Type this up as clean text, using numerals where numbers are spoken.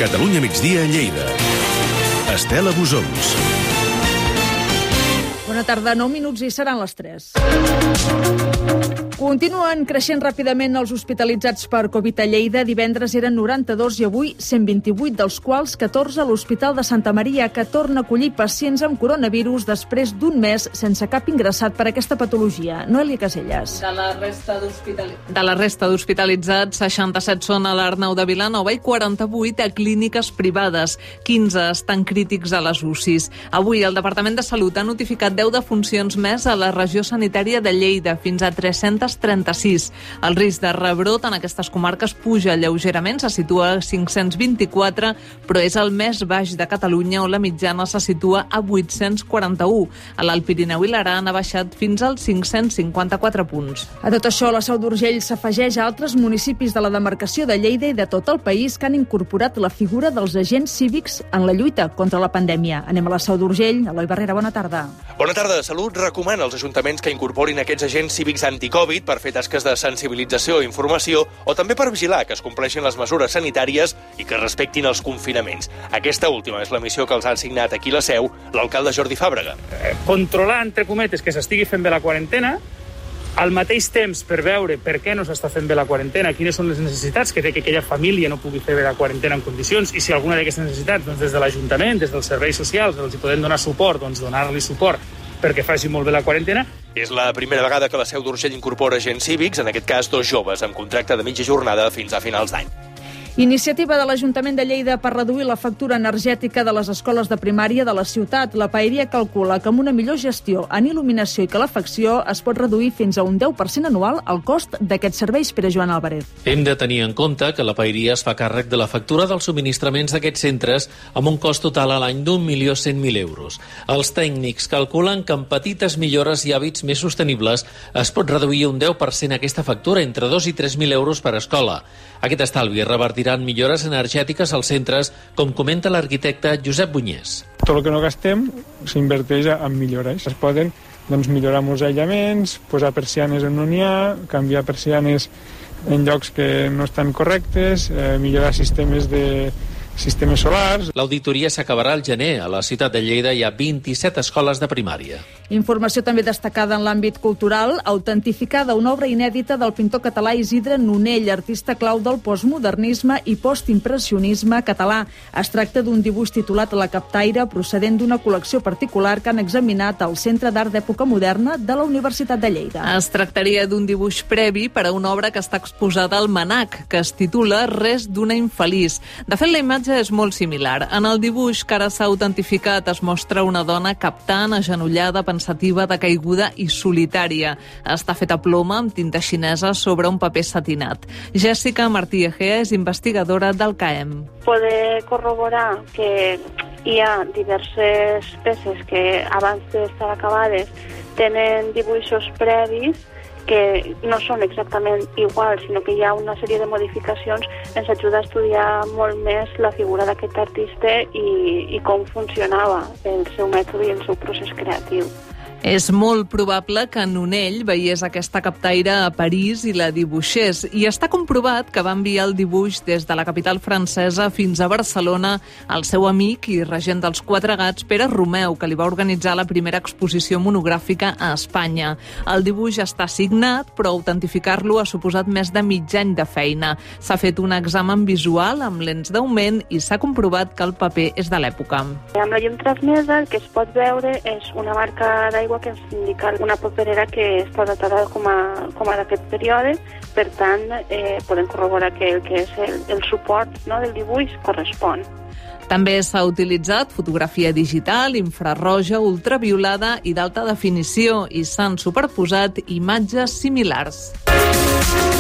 Catalunya migdia a Lleida. Estela Busons. Bona tarda, 9 minuts i seran les 3. Continuen creixent ràpidament els hospitalitzats per Covid a Lleida. Divendres eren 92 i avui 128, dels quals 14 a l'Hospital de Santa Maria, que torna a acollir pacients amb coronavirus després d'un mes sense cap ingressat per aquesta patologia. Noelia Caselles. De la resta d'hospitalitzats, 67 són a l'Arnau de Vilanova i 48 a clíniques privades. 15 estan crítics a les UCIs. Avui el Departament de Salut ha notificat 10 defuncions més a la regió sanitària de Lleida, fins a 336. El risc de rebrot en aquestes comarques puja lleugerament, se situa a 524, però és el més baix de Catalunya, on la mitjana se situa a 841. A l'Alt Pirineu i l'Aran ha baixat fins als 554 punts. A tot això, la Seu d'Urgell s'afegeix a altres municipis de la demarcació de Lleida i de tot el país que han incorporat la figura dels agents cívics en la lluita contra la pandèmia. Anem a la Seu d'Urgell. Eloi Barrera, bona tarda. Bona tarda. Salut recomana als ajuntaments que incorporin aquests agents cívics anticovid per fer tasques de sensibilització i informació o també per vigilar que es compleixin les mesures sanitàries i que respectin els confinaments. Aquesta última és la missió que els ha assignat aquí a la Seu l'alcalde Jordi Fàbrega. Controlar, entre cometes, que s'estigui fent bé la quarantena, al mateix temps per veure per què no s'està fent bé la quarantena, quines són les necessitats que té que aquella família no pugui fer bé la quarantena en condicions, i si alguna d'aquestes necessitats, doncs, des de l'Ajuntament, des dels serveis socials, els hi podem donar suport, doncs donar-li suport perquè faci molt bé la quarantena. És la primera vegada que la Seu d'Urgell incorpora agents cívics, en aquest cas 2 joves, amb contracte de mitja jornada fins a finals d'any. Iniciativa de l'Ajuntament de Lleida per reduir la factura energètica de les escoles de primària de la ciutat. La Paeria calcula que amb una millor gestió en il·luminació i calefacció es pot reduir fins a un 10% anual el cost d'aquests serveis. Pere Joan Álvarez. Hem de tenir en compte que la Paeria es fa càrrec de la factura dels subministraments d'aquests centres amb un cost total a l'any d'1.100.000 euros. Els tècnics calculen que amb petites millores i hàbits més sostenibles es pot reduir un 10% aquesta factura, entre 2 i 3.000 euros per escola. Aquest estalvi revertiran millores energètiques als centres, com comenta l'arquitecte Josep Bunyés. Tot el que no gastem s'inverteix en millores. Es poden millorar molts aïllaments, posar persianes on no n'hi ha, canviar persianes en llocs que no estan correctes, millorar sistemes solars. L'auditoria s'acabarà al gener. A la ciutat de Lleida hi ha 27 escoles de primària. Informació també destacada en l'àmbit cultural, autentificada una obra inèdita del pintor català Isidre Nonell, artista clau del postmodernisme i postimpressionisme català. Es tracta d'un dibuix titulat La Captaire, procedent d'una col·lecció particular que han examinat al Centre d'Art d'Època Moderna de la Universitat de Lleida. Es tractaria d'un dibuix previ per a una obra que està exposada al MNAC, que es titula Res d'una infeliç. De fet, la imatge és molt similar. En el dibuix que ara s'ha autentificat es mostra una dona captant, agenollada, pensativa, decaiguda i solitària. Està feta a ploma amb tinta xinesa sobre un paper satinat. Jessica Martí Egea és investigadora del CAEM. Poder corroborar que hi ha diverses peces que abans d'estar acabades tenen dibuixos previs que no són exactament iguals, sinó que hi ha una sèrie de modificacions, ens ajuda a estudiar molt més la figura d'aquest artista i com funcionava el seu mètode i el seu procés creatiu. És molt probable que Nonell veiés aquesta captaire a París i la dibuixés, i està comprovat que va enviar el dibuix des de la capital francesa fins a Barcelona al seu amic i regent dels Quatre Gats, Pere Romeu, que li va organitzar la primera exposició monogràfica a Espanya. El dibuix està signat, però autentificar-lo ha suposat més de mig any de feina. S'ha fet un examen visual amb lents d'augment i s'ha comprovat que el paper és de l'època. Amb la llum transmesa el que es pot veure és una marca d'aigua que ens indica una paperera que està datada com a d'aquest període. Per tant, podem corroborar que el que és el suport, no, del dibuix correspon. També s'ha utilitzat fotografia digital, infrarroja, ultraviolada i d'alta definició, i s'han superposat imatges similars.